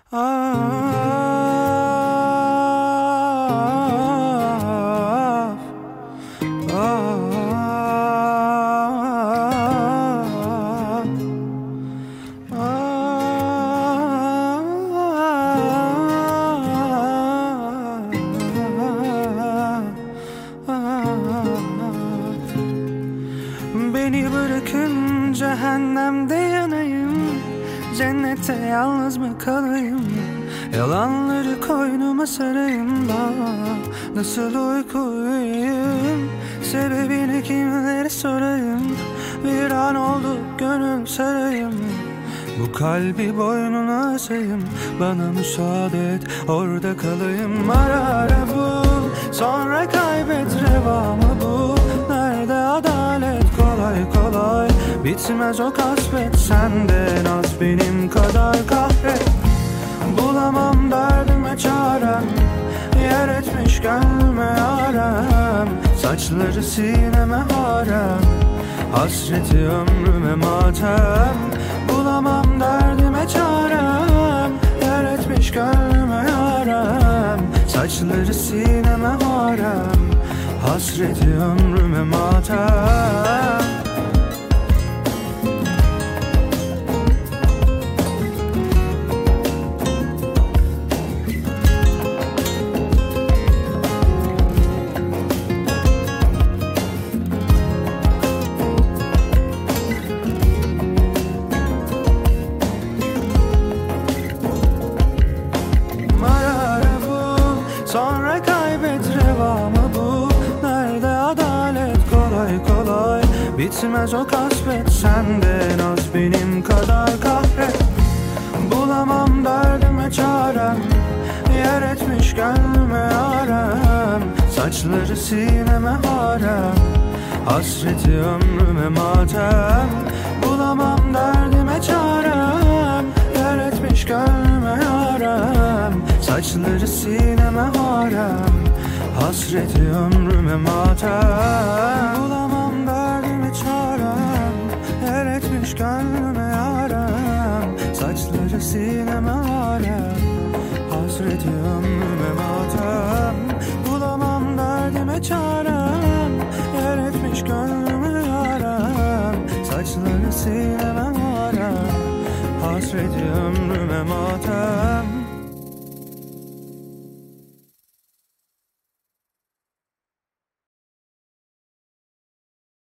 Beni bırakın cehennemde yanayım, cennette yalnız mı kalayım? Yalanları koynuma sarayım da nasıl uyku uyuyayım? Sebebini kimlere sorayım? Bir an oldu gönül sarayım, bu kalbi boynuna asayım. Bana müsaade et, orada kalayım. Ara ara bul, sonra kaybet, reva mı bu? Nerede adalet? Kolay kolay bitmez o kasvet. Senden az benim kadar kahret. Bulamam derdime çarem, yer etmiş gönlüme yarem. Saçları sineme harem, hasreti ömrüme matem. Bulamam derdime çarem, yer etmiş gönlüme yarem. Saçları sineme harem, hasreti ömrüme matem. Sonra kaybet, reva mı bu? Nerede adalet? Kolay kolay bitmez o kasvet. Senden az benim kadar kahret. Bulamam derdime çarem, yer etmiş gönlüme yarem. Saçları sineme harem, hasreti ömrüme matem. Bulamam derdime çarem, yer etmiş gönlüme yarem. Saçları sineme harem, hasreti ömrüme matem. Bulamam derdime çarem, yer etmiş gönlüme yarem. Saçları sineme harem, hasreti ömrüme matem. Bulamam derdime çarem, yer etmiş gönlüme yarem. Saçları sineme harem, hasreti ömrüme matem.